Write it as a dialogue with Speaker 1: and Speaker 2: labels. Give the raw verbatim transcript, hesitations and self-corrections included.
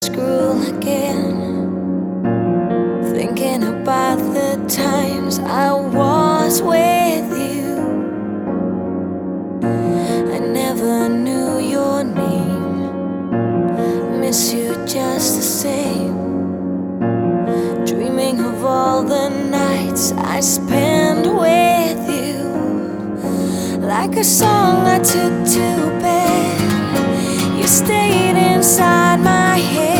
Speaker 1: Scroll again, thinking about the times I was with you. I never knew your name, miss you just the same. Dreaming of all the nights I spent with you. Like a song I took to bed, you stayed inside my head.